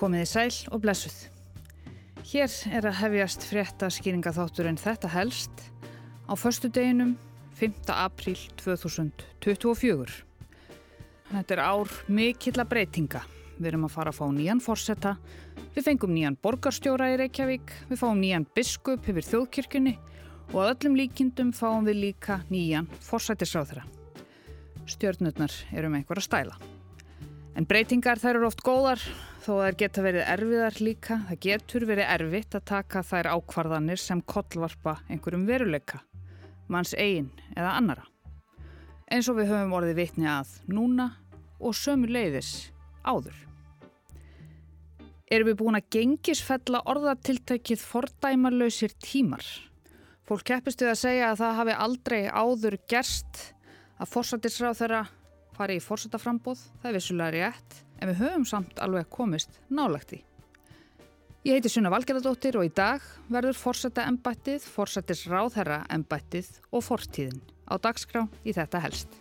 Komið í sæl og blessuð. Hér að hefjast fréttaskýringaþátturinn Þetta helst á föstudeginum 5. apríl 2024. Þetta ár mikilla breytinga. Við erum að fara að fá nýjan forseta, við fengum nýjan borgarstjóra í Reykjavík, við fáum nýjan biskup yfir þjóðkirkjunni og að öllum líkindum fáum við líka nýjan forsætisráðherra. Stjörnurnar eru með einhverja stæla. En breytingar þær eru oft góðar, þó þær geta verið erfiðar líka. Það getur verið erfitt að taka þær ákvarðanir sem kollvarpa einhverjum veruleika, manns eigin eða annara. Eins og við höfum orðið vitni að núna og sömuleiðis áður. Erum við búin að gengisfella orðatiltækið fordæmarlausir tímar? Fólk keppist við að segja að það hafi aldrei áður gerst að forsætisráðherra fari í forsetaframboð, það er vissulega rétt, en við höfum samt alveg komist nálægt því. Ég heiti Sunna Valgerðardóttir og í dag verður forsetaembættið, forsætisráðherraembættið og fortíðin á dagskrá í Þetta helst.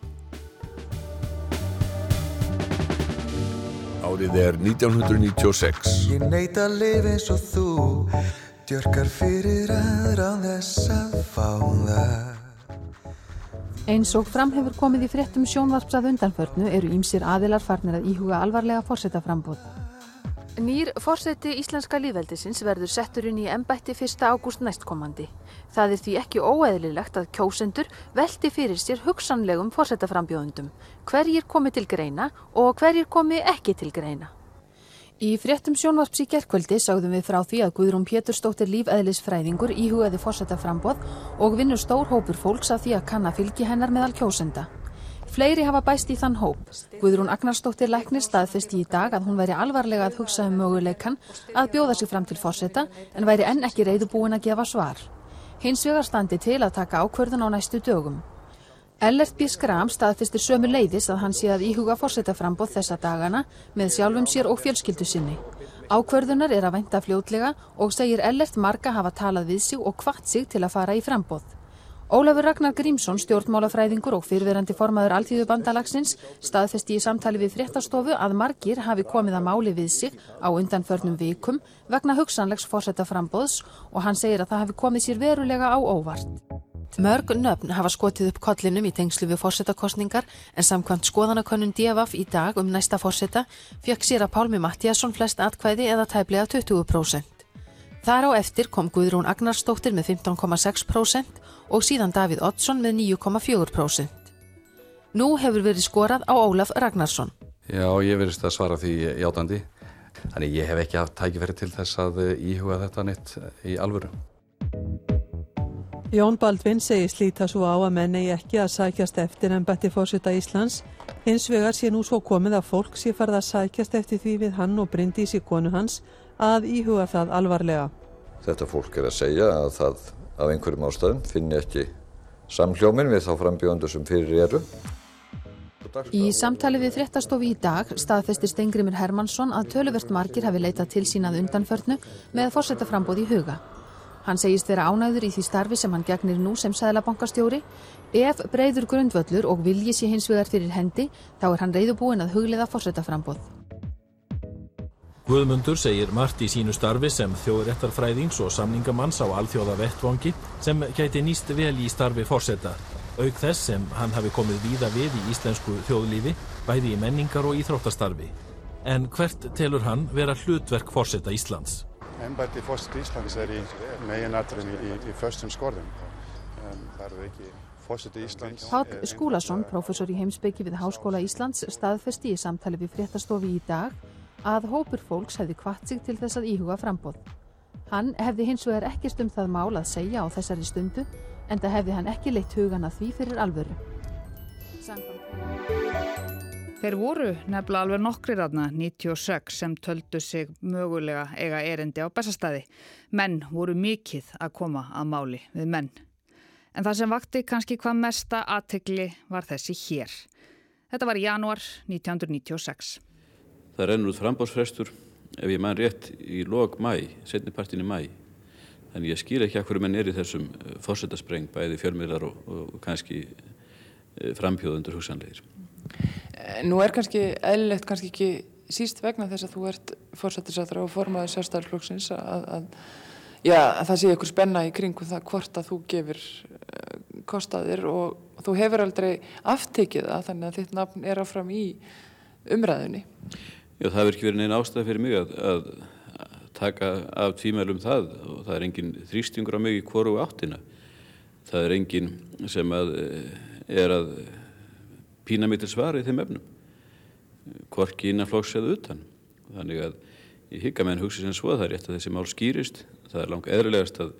Árið er 1996. Ég neita að lifa eins og þú, djörkar fyrir aðra án þess að fá það. Eins og fram hefur komið í fréttum sjónvarps að undanförnu eru ýmsir aðilar farnir að íhuga alvarlega forsetaframboð. Nýr forseti íslenska lýðveldisins verður settur inn í embætti 1. ágúst næstkomandi. Það er því ekki óeðlilegt að kjósendur velti fyrir sér hugsanlegum forsetaframbjóðendum, hverjir komi til greina og hverjir komi ekki til greina. Í fréttum sjónvarps í gærkvöldi sagðum við frá því að Guðrún Pétursdóttir lífeðlisfræðingur íhugaði forsetaframboð og vinnur stór hópur fólks af því að kanna fylgi hennar meðal kjósenda. Fleiri hafa bæst í þann hóp. Guðrún Agnarsdóttir læknir staðfesti í dag að hún væri alvarlega að hugsa möguleikann að bjóða sig fram til forseta en væri enn ekki reiðubúin að gefa svar. Hins vegar standi til að taka ákvörðun á næstu dögum. Ellert B. Schram staðfestir sömuleiðis að hann sé að íhuga forsetaframboð þessa dagana með sjálfum sér og fjölskyldu sinni. Ákvörðunar að vænta fljótlega og segir Ellert marga hafa talað við sig og hvatt sig til að fara í framboð. Ólafur Ragnar Grímsson, stjórnmálafræðingur og fyrrverandi formaður Alþýðubandalagsins, staðfesti í samtali við fréttastofu að margir hafi komið að máli við sig á undanförnum vikum vegna hugsanlegs forsetaframboðs og hann segir að það hafi komið sér verulega á óvart. Mörg nöfn hafa skotið upp kollinum í tengslu við forsetakosningar en samkvæmt skoðanakönnun DVF í dag næsta forseta fékk séra Pálmi Matthíasson flest atkvæði eða tæplega 20%. Þar á eftir kom Guðrún Agnarsdóttir með 15,6% og síðan Davíð Oddsson með 9,4%. Nú hefur verið skorað á Ólaf Ragnarsson. Já, ég verðist að svara því játandi. Þannig ég hef ekki haft tækifæri til þess að íhuga þetta neitt í alvöru. Jón Baldvin segist líta svo á að menn eigi ekki að sækjast eftir embætti forseta Íslands. Hins vegar sé nú svo komið að fólk sé farið að sækjast eftir því við hann og Bryndísi konu hans að íhuga það alvarlega. Þetta fólk að segja að það af einhverjum ástæðum finni ekki samhljóminn við þá frambjóðendur sem fyrir eru. Í samtali við fréttastofu í dag staðfestir Steingrímur Hermannsson að töluvert margir hafi leitað til sín að undanförnu með forsetaframboð í huga. Hann segist vera ánægður í því starfi sem hann gegnir nú sem seðlabankastjóri. Ef breiður grundvöllur og vilji sé hins vegar fyrir hendi, þá hann reiðubúinn að hugleiða forsetaframboð. Guðmundur segir margt í sínu starfi sem þjóðréttarfræðings og samningamanns á alþjóðavettvangi sem gæti nýst vel í starfi forseta. Auk þess sem hann hafi komið víða við í íslensku þjóðlífi, bæði í menningar og íþróttastarfi. En hvert telur hann vera hlutverk forseta Íslands? Embætti forseta Íslands í meginatriðum í föstum skorðum. Það eru ekki forseti Íslands. Páll Skúlason, prófessor í heimspeki við Háskóla Íslands, staðfesti í samtali við fréttastofu í dag að hópur fólks hefði hvatt sig til þess að íhuga framboð. Hann hefði hins vegar ekkert það mál að segja á þessari stundu, enda hefði hann ekki leitt hugan að því fyrir alvöru. Þeir voru nefnilega alveg nokkrir þarna 96 sem töldu sig mögulega eiga erindi á Bessastaði. Menn voru mikið að koma að máli við menn. En það sem vakti kannski hvað mesta athygli var þessi hér. Þetta var í janúar 1996. Það rennur út framboðsfrestur, ef ég man rétt, í lok maí, seinnipartinn í maí. Þannig ég skil ekki af hverju menn í þessum forsetaspreng, bæði fjölmiðlar og kannski frambjóðendur hugsanlegir. Nú kannski eðlilegt, kannski ekki síst vegna þess að þú ert forsætisráðherra og formaður Sjálfstæðisflokksins að það sé einhver spenna í kringum það hvort að þú gefur kostaðir og þú hefur aldrei aftekið það, þannig að þitt nafn er áfram í umræðunni. Já, það hefur ekki verið neina ástæða fyrir mig að taka af tvímælum það og það er engin þrýstingur á mig í hvoru áttina. Það er engin sem er að pína mig til svara í þeim efnum, hvorki innan flokks eða utan. Þannig að ég hygg að menn hugsi sem svo að það er rétt að þessi mál skýrist. Það er langt eðlilegast að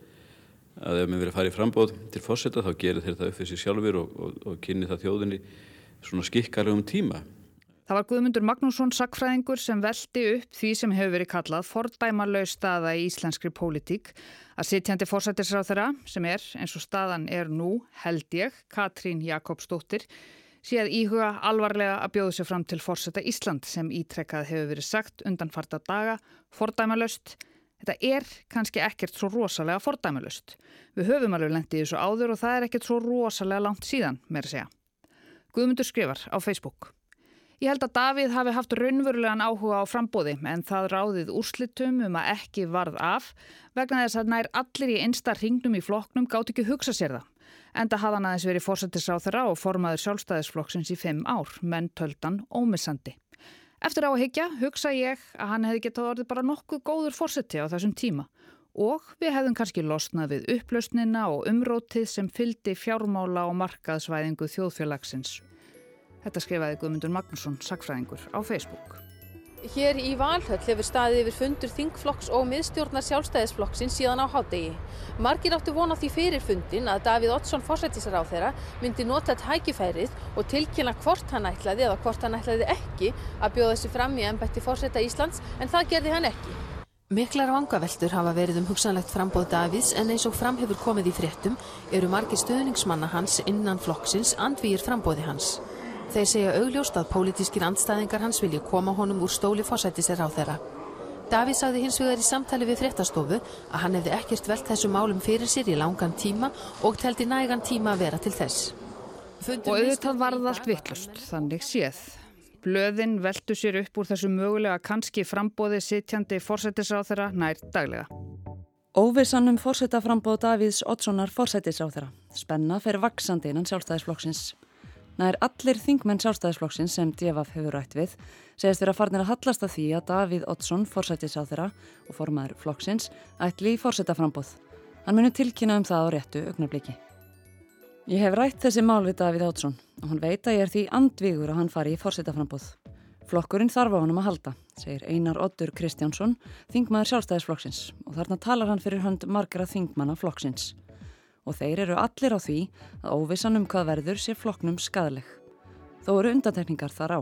ef menn vilja fara í framboð til forseta þá gerir þeir það upp fyrir sig sjálfur og kynni það þjóðinni svona skikkarlegum tíma. Það var Guðmundur Magnússon sagnfræðingur sem velti upp því sem hefur verið kallað fordæmalaus staða í íslenskri pólitík að sitjandi forsætisráðherra sem er, eins og staðan er nú, held ég, Katrín Jakobsdóttir, sé að íhuga alvarlega að bjóða sig fram til forseta Ísland sem ítrekkað hefur verið sagt undanfarta daga, fordæmalaust. Þetta er kannski ekkert svo rosalega fordæmalaust. Við höfum alveg lent í þessu áður og það er ekkert svo rosalega langt síðan, meira að segja. Guðmundur skrifar á Facebook. Ég held að Davíð hafi haft raunverulegan áhuga á framboði en það ráðið úrslitum að ekki varð af vegna þess að nær allir í innsta hringnum í flokknum gátu ekki hugsa sér það. Enda hafði hann aðeins verið forsætisráðherra og formaður Sjálfstæðisflokksins í 5 ár, menn töldan ómissandi. Eftir á að hyggja hugsa ég að hann hefði getað orðið bara nokkuð góður forseti á þessum tíma og við hefðum kannski losnað við upplausnina og umrótið sem fylgdi fjármála og markaðsvæðingu þjóðfélagsins. Þetta skrifaði Guðmundur Magnússon, sagnfræðingur, á Facebook. Hér í Valhöll hefur staðið yfir fundur þingflokks og miðstjórnar Sjálfstæðisflokksins síðan á hádegi. Margir áttu von á því fyrir fundin að Davíð Oddsson forsætisráðherra myndi nota tækifærið og tilkynna hvort hann ætlaði eða hvort hann ætlaði ekki að bjóða sig fram í embætti forseta Íslands en það gerði hann ekki. Miklar vangaveltur hafa verið hugsanlegt framboð Davíðs en eins og fram hefur komið í fréttum eru margir stuðningsmanna hans innan flokksins andvígir framboði hans. Þeir segja augljóst að pólitískir andstæðingar hans vilji koma honum úr stóli forsætisráðherra. Davíð sagði hins vegar í samtali við fréttastofu að hann hefði ekkert velt þessum málum fyrir sér í langan tíma og teldi nægan tíma að vera til þess. Og auðvitað varð allt vitlaust, þannig séð. Blöðin veltu sér upp úr þessu mögulega kannski framboði sitjandi forsætisráðherra nær daglega. Óvissan forsetaframboð Davíðs Oddssonar forsætisráðherra. Spenna fer vaxandi innan Sjálfstæðisflokksins. Nær allir þingmenn Sjálfstæðisflokksins sem DV hefur rætt við segist vera farnir að hallast að því að Davíð Oddsson, forsætisráðherra og formaður flokksins, ætli í forsetaframboð. Hann muni tilkynna það á réttu augnabliki. Ég hef rætt þessi mál við Davíð Oddsson og hann veit að ég er því andvígur að hann fari í forsetaframboð. Flokkurinn þarf á honum að halda, segir Einar Oddur Kristjánsson, þingmaður Sjálfstæðisflokksins og þarna talar hann fyrir hönd margra þingmanna flokksins. Og þeir eru allir á því að óvissan hvað verður sé flokknum skaðleg. Þó eru undantekningar þar á.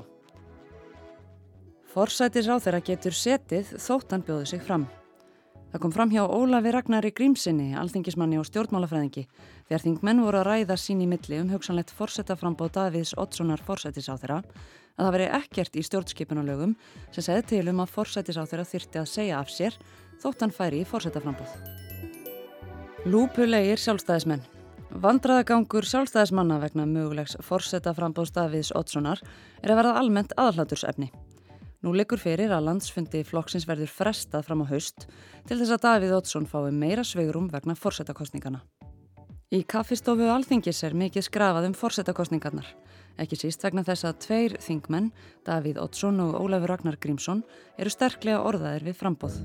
Forsætisráðherra getur setið þótt hann bjóði sig fram. Það kom fram hjá Ólafi Ragnari Grímssyni, alþingismanni og stjórnmálafræðingi, þegar þingmenn voru að ræða sín í milli hugsanlegt forsetaframboð Davíðs Oddssonar forsætisráðherra, að það veri ekkert í stjórnskipunarlögum sem segði til að forsætisráðherra þyrfti að segja af sér þótt hann færi í forsetaframboð. Lúpulegir sjálfstæðismenn. Vandræðagangur sjálfstæðismanna vegna mögulegs forsetaframboðs Davíðs Oddssonar er að verða almennt aðhlátursefni. Nú liggur fyrir að landsfundi flokksins verður frestað fram á haust til þess að Davíð Oddsson fái meira svigrúm vegna forsetakosningana. Í kaffistofu Alþingis er mikið skrafað forsetakosningarnar, ekki síst vegna þess að 2 þingmenn, Davíð Oddsson og Ólafur Ragnar Grímsson, eru sterklega orðaðir við framboð.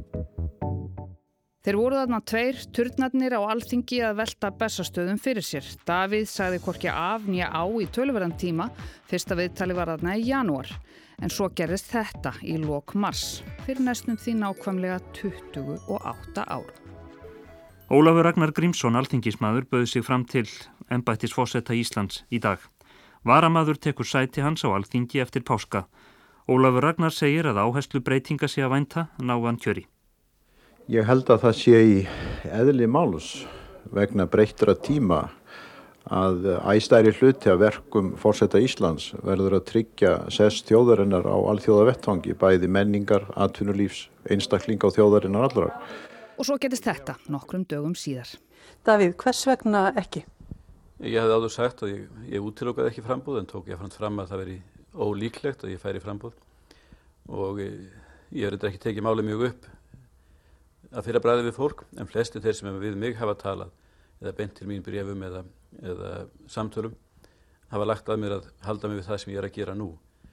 Þeir voru þarna 2 turnarnir á Alþingi að velta Bessastöðum fyrir sér. Davíð sagði hvorki af né á í töluverðan tíma, fyrsta viðtali var þarna í janúar. En svo gerðist þetta í lok mars, fyrir næstum því nákvæmlega 28 ár. Ólafur Ragnar Grímsson, alþingismaður, bauð sig fram til embættis forseta Íslands í dag. Varamaður tekur sæti hans á Alþingi eftir páska. Ólafur Ragnar segir að áherslu breytinga sé að vænta náðan kjöri. Ég held að það sé í eðli máls vegna breyttra tíma að æstæri hluti af verkum forseta Íslands verður að tryggja sess þjóðarinnar á alþjóðavettvangi, bæði menningar, atvinnulífs, einstaklinga og þjóðarinnar allrar. Og svo gerist þetta nokkrum dögum síðar. Davíð, hvers vegna ekki? Ég hefði áður sagt að ég útilokaði ekki framboð en tók ég fram að það veri ólíklegt að ég færi framboð og Ég hef reyndar ekki tekið málið mjög upp að fyrra bragði við fólk, en flestir þeir sem við mig hafa talað eða beint til mín bréfum eða samtölum hafa lagt að mér að halda mig við það sem ég að gera nú.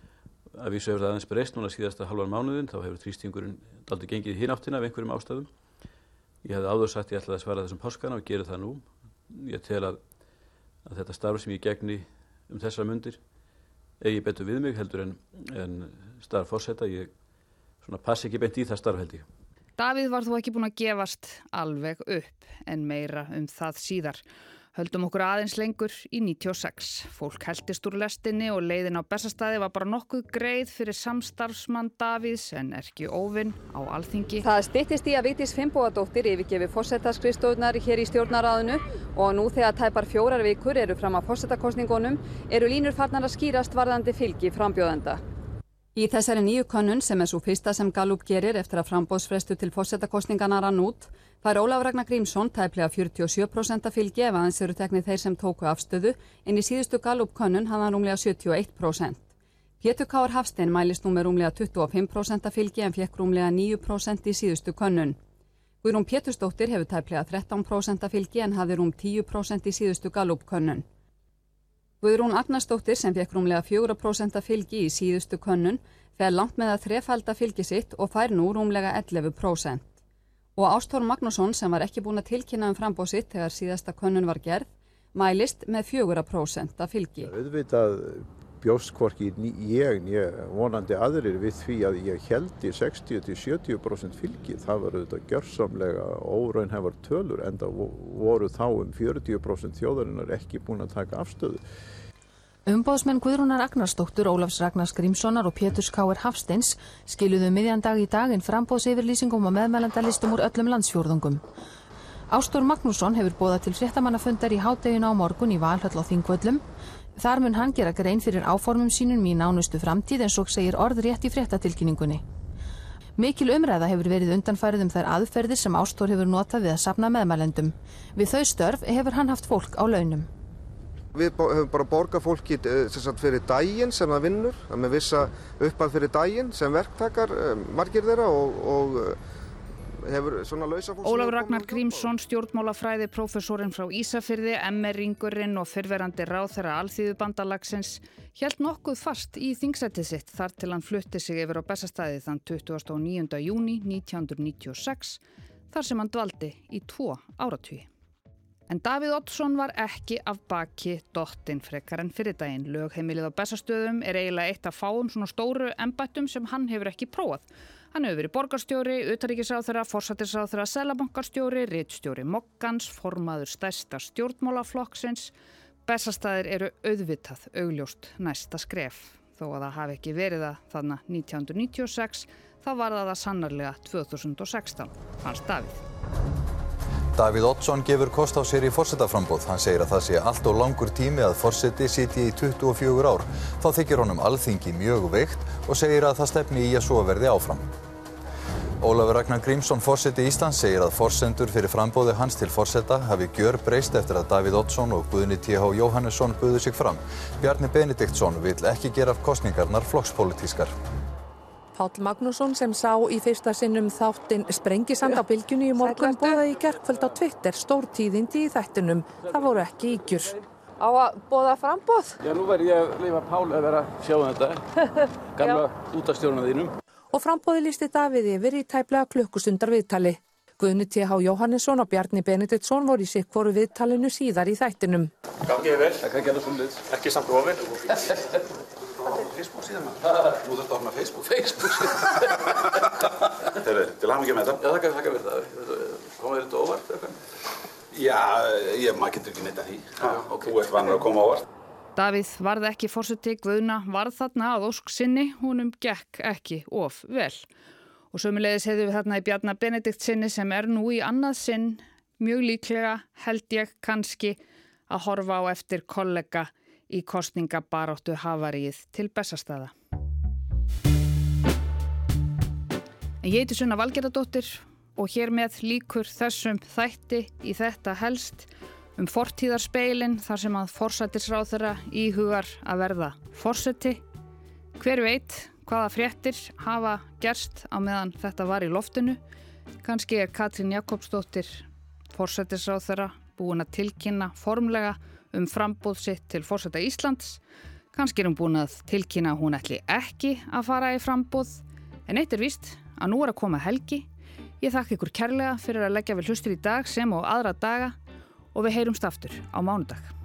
Að vísu hefur það aðeins breyst núna síðasta halvan mánuðin, þá hefur þrýstingurinn dálítið gengið í hinn áttina af einhverjum ástæðum. Ég hefði áður sagt ég ætlaði að svara þessum páskana og geri það nú. Ég tel að þetta starf sem ég gegni þessar mundir eigi betur við mig heldur en starf forseta. Ég passi ekki beint í það starf held ég. Davíð var þó ekki búinn að gefast alveg upp, en meira það síðar. Höldum okkur aðeins lengur í 96. Fólk heltist úr lestinni og leiðin á Bessastaði var bara nokkuð greið fyrir samstarfsmann Davíðs en ekki óvinn á Alþingi. Það styttist í að Vigdís Finnbogadóttir yfirgefi forsetaskrifstofurnar hér í stjórnarráðinu og nú þegar tæpar 4 vikur eru fram að forsetakosningunum eru línur farnar að skýrast varðandi fylgi frambjóðenda. Í þessari nýju könnun sem sú fyrsta sem Gallup gerir eftir að framboðsfrestur til forsetakosningana rann út, fær Ólafur Ragnar Grímsson tæplega 47% fylgi ef aðeins eru teknir þeir sem tóku afstöðu, en í síðustu Gallup könnun hafði hann rúmlega 71%. Pétur Káur Hafstein mælist nú með rúmlega 25% fylgi en fékk rúmlega 9% í síðustu könnun. Guðrún Pétursdóttir hefur tæplega 13% fylgi en hafði rúm 10% í síðustu Gallup könnun. Guðrún Agnarsdóttir sem fékk rúmlega 4% fylgi í síðustu könnun fer langt með að þrefalda fylgi sitt og fær nú rúmlega 11%. Og Ástór Magnússon sem var ekki búinn að tilkynna framboð sitt þegar síðasta könnun var gerð, mælist með 4% fylgi. Auðvitað bjóst hvorki ég vonandi aðrir við því að ég héldi 60-70% fylgi. Það var auðvitað gjörsamlega óraunhæfar tölur enda voru þá 40% þjóðarinnar ekki búin að taka afstöðu. Umboðsmenn Guðrúnar Agnarsdóttur, Ólafs Ragnars Grímssonar og Péturs Káur Hafsteins skiluðu miðjan dag í daginn framboðsyfirlýsingum og meðmælendalistum úr öllum landsfjórðungum. Ástór Magnússon hefur boðað til fréttamannafundar í hádeginu á morgun í Valhöll á Þingvöllum. Þar mun hann gera grein fyrir áformum sínum í nánustu framtíð eins og segir orðrétt í fréttatilkynningunni. Mikil umræða hefur verið undanfærið þær aðferðir sem Ástór hefur notað við að safna meðmælendum. Við þau störf hefur hann haft fólk á launum. Við höfum bara borgað fólki fyrir daginn sem það vinnur, með vissa uppað fyrir daginn sem verktakar, margir þeirra og hefur svona lausa fólk. Ólafur Ragnar Grímsson, stjórnmálafræði prófessorinn frá Ísafirði, MR-ringurinn og fyrrverandi ráðherra Alþýðubandalagsins hélt nokkuð fast í þingsætið sitt þar til hann flutti sig yfir á Bessastaði þann 29. júní 1996 þar sem hann dvaldi í 2 áratugi. En Davíð Oddsson var ekki af baki dottinn frekar en fyrir daginn. Lögheimilið á Bessastöðum eiginlega eitt af fáum svona stóru embættum sem hann hefur ekki prófað. Hann hefur verið borgarstjóri, utanríkisráðherra, forsætisráðherra, seðlabankarstjóri, ritstjóri Moggans, formaður stærsta stjórnmálaflokksins. Bessastaðir eru auðvitað augljóst næsta skref. Þó að það hafi ekki verið það þarna 1996, þá var það sannarlega 2016, fannst Davíð. Davíð Oddsson gefur kost á sér í forsetaframboð. Hann segir að það sé allt of langur tími að forseti sitji í 24 ár. Þá þykir honum Alþingi mjög veikt og segir að það stefni í að svo verði áfram. Ólafur Ragnar Grímsson, forseti Íslands, segir að forsendur fyrir framboði hans til forseta hafi gjörbreyst eftir að Davíð Oddsson og Guðni T.H. Jóhannesson buðu sig fram. Bjarni Benediktsson vill ekki gera kosningarnar flokkspólitískar. Páll Magnússon sem sá í fyrsta sinnum þáttinn Sprengisand á Bylgjunni í morgun boðaði í gærkvöld á Twitter stórtíðindi í þættinum. Það voru ekki ýkjur. Á að boða framboð? Já, nú verð ég að leyfa Pál að vera að sjá þetta, gamla útastjórna þínum. Og framboði listi Davíð yfir í tæplega klukkustundar viðtali. Guðni T.H. Jóhannesson og Bjarni Benediktsson voru í sikkvoru viðtalinu síðar í þættinum. Gangið vel, það kann gera svoleiðis. Ekki samt ofinn. Facebook síðan maður. Nú þurftu að opna Facebook. Facebook síðan. Þeir til hamingju með þetta. Já, þakka fyrir það. Komið þetta óvart eitthvað? Já, maður getur ekki neitt að því. Þú ert vanur að koma óvart. Davíð varð ekki forseti, Guðna varð þarna að ósk sinni, honum gekk ekki of vel. Og sömuleiðis hefðum við þarna í Bjarna Benediktsinni sem nú í annað sinn, mjög líklega held ég kannski að horfa á eftir kollega í kosningabaráttu havaríið til Bessastaða. En ég heiti Sunna Valgerðardóttir og hér með lýkur þessum þætti í þetta helst fortíðarspeilin þar sem að forsætisráðherra íhugar að verða forseti. Hver veit, hvaða fréttir hafa gerst á meðan þetta var í loftinu. Kannski Katrín Jakobsdóttir, forsætisráðherra, búin að tilkynna formlega framboð sitt til forseta Íslands. Kannski hún búin að tilkynna að hún ætli ekki að fara í framboð. En eitt víst að nú að koma helgi. Ég þakka ykkur kærlega fyrir að leggja við hlustir í dag sem og aðra daga og við heyrumst aftur á mánudag.